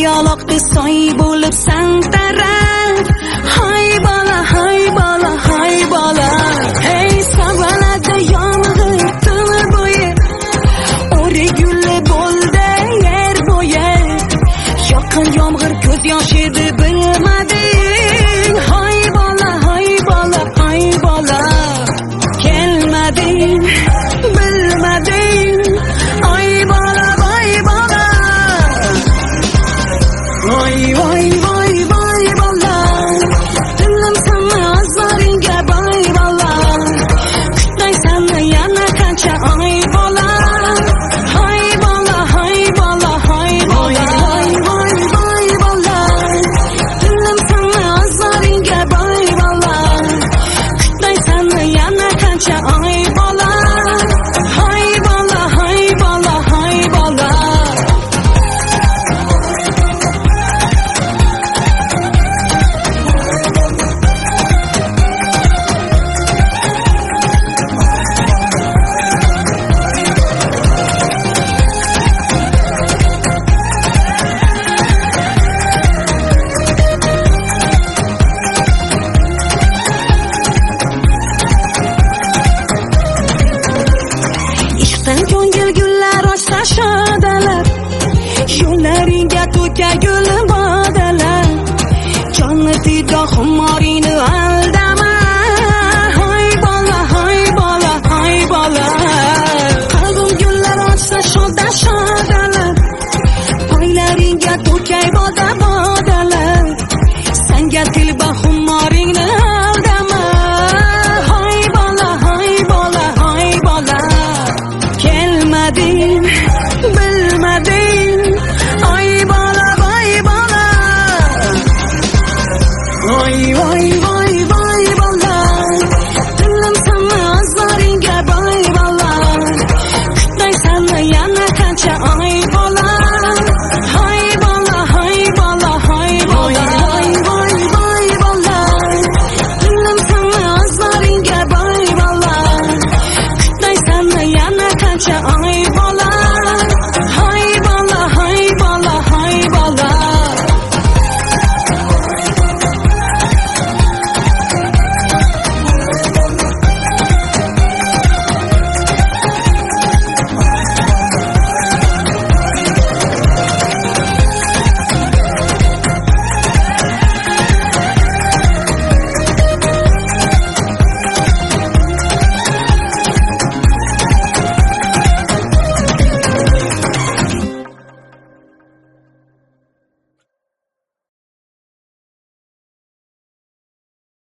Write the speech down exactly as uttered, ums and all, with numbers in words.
Qiyaloqda soy bo'lib santarab, hay bola, hay bola, hay bola. Hey savalada yomg'ir tun bo'yi, o'riguli bo'ldi yer bo'yi. Yoqqan yomg'ir ko'z yosh edi bilmading. Hay bola, hay bola, hay bola. Kelmading, bilmading. Ay bola, voy bola. Voy voy voy voy bola. Dilim sana azlaringga boy bola. Kutaysan yana qancha ay bola. Hay bola, hay bola, hay bola. Voy voy bola. Dilim sana azlaringga boy bola. Kutaysan yana qancha ay bola. Hay bola, hay bola, hay bola. Ishqdan ko'ngil gullar ochsa shodalab, yo'llaringga to'kar gul bodalar. Jonni tida xumoringni aldama. Hay bola, hay bola, hay bola. Qalbim gullar ochsa shoda shodalab, poylaringga to'kay boda